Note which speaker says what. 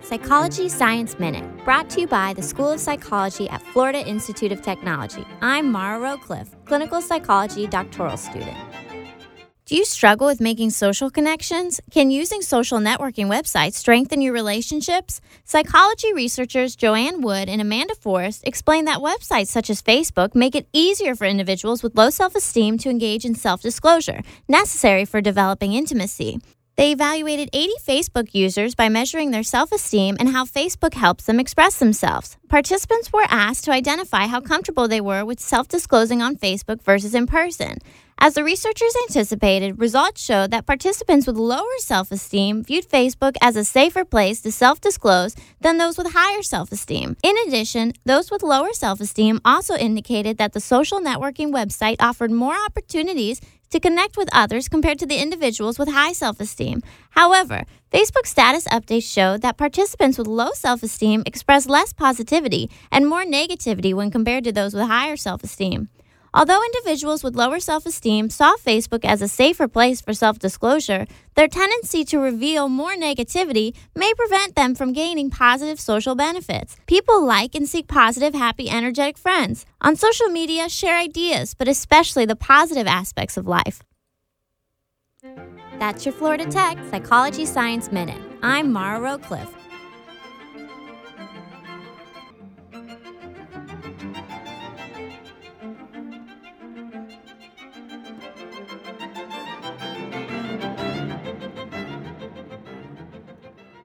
Speaker 1: Psychology Science Minute, brought to you by the School of Psychology at Florida Institute of Technology. I'm Mara Rowcliffe, clinical psychology doctoral student. Do you struggle with making social connections? Can using social networking websites strengthen your relationships? Psychology researchers Joanne Wood and Amanda Forrest explain that websites such as Facebook make it easier for individuals with low self-esteem to engage in self-disclosure, necessary for developing intimacy. They evaluated 80 Facebook users by measuring their self-esteem and how Facebook helps them express themselves. Participants were asked to identify how comfortable they were with self-disclosing on Facebook versus in person. As the researchers anticipated, results showed that participants with lower self-esteem viewed Facebook as a safer place to self-disclose than those with higher self-esteem. In addition, those with lower self-esteem also indicated that the social networking website offered more opportunities to connect with others compared to the individuals with high self-esteem. However, Facebook status updates showed that participants with low self-esteem expressed less positivity and more negativity when compared to those with higher self-esteem. Although individuals with lower self-esteem saw Facebook as a safer place for self-disclosure, their tendency to reveal more negativity may prevent them from gaining positive social benefits. People like and seek positive, happy, energetic friends. On social media, share ideas, but especially the positive aspects of life. That's your Florida Tech Psychology Science Minute. I'm Mara Rowcliffe,